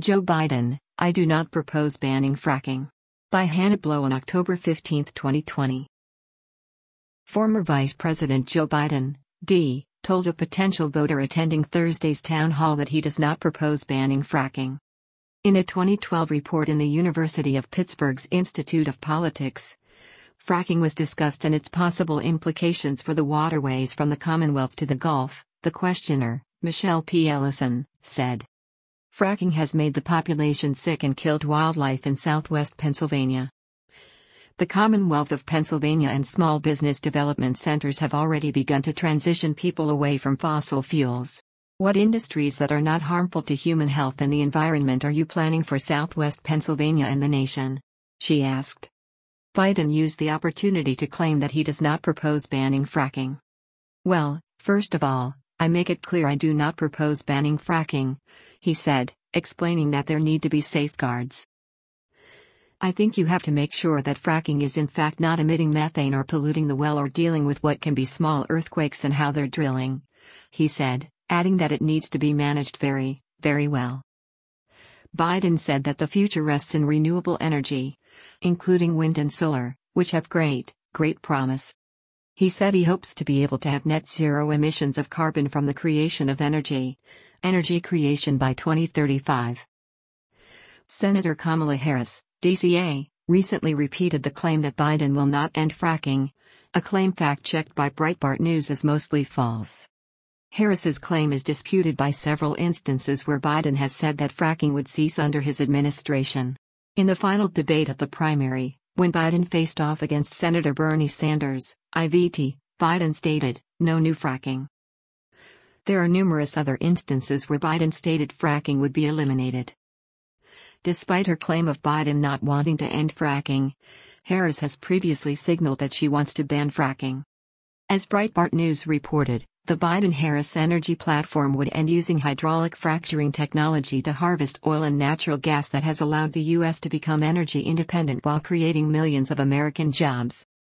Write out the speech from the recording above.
Joe Biden, I do not propose banning fracking. By Hannah Blow on October 15, 2020. Former Vice President Joe Biden, D., told a potential voter attending Thursday's town hall that he does not propose banning fracking. In a 2012 report in the University of Pittsburgh's Institute of Politics, fracking was discussed and its possible implications for the waterways from the Commonwealth to the Gulf, the questioner, Michelle P. Ellison, said. Fracking has made the population sick and killed wildlife in southwest Pennsylvania. The Commonwealth of Pennsylvania and small business development centers have already begun to transition people away from fossil fuels. What industries that are not harmful to human health and the environment are you planning for southwest Pennsylvania and the nation? She asked. Biden used the opportunity to claim that he does not propose banning fracking. Well, first of all, I make it clear I do not propose banning fracking, he said, explaining that there need to be safeguards. I think you have to make sure that fracking is in fact not emitting methane or polluting the well or dealing with what can be small earthquakes and how they're drilling, he said, adding that it needs to be managed very, very well. Biden said that the future rests in renewable energy, including wind and solar, which have great promise. He said he hopes to be able to have net zero emissions of carbon from the creation of energy creation by 2035. Senator Kamala Harris, DCA, recently repeated the claim that Biden will not end fracking, a claim fact-checked by Breitbart News as mostly false. Harris's claim is disputed by several instances where Biden has said that fracking would cease under his administration. In the final debate of the primary, when Biden faced off against Senator Bernie Sanders, IVT, Biden stated, "No new fracking." There are numerous other instances where Biden stated fracking would be eliminated. Despite her claim of Biden not wanting to end fracking, Harris has previously signaled that she wants to ban fracking. As Breitbart News reported, the Biden-Harris energy platform would end using hydraulic fracturing technology to harvest oil and natural gas that has allowed the U.S. to become energy independent while creating millions of American jobs.